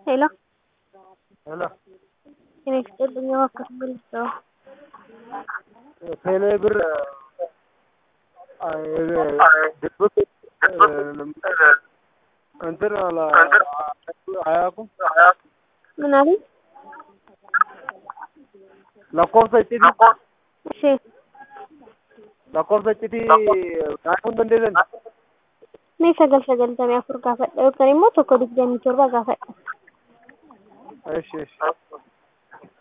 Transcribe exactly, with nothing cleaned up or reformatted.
Hello. Hello. Ini istrinya waktu beliau. Saya ber disebut antar ala ayaku Menari? lakkoofsa itti Si. lakkoofsa itti kaa'uun dandeessan. Mee sagal sagaltamii afur gaafadha yookaan immoo tokko digdamii torba gaafadha. Eesh eesh.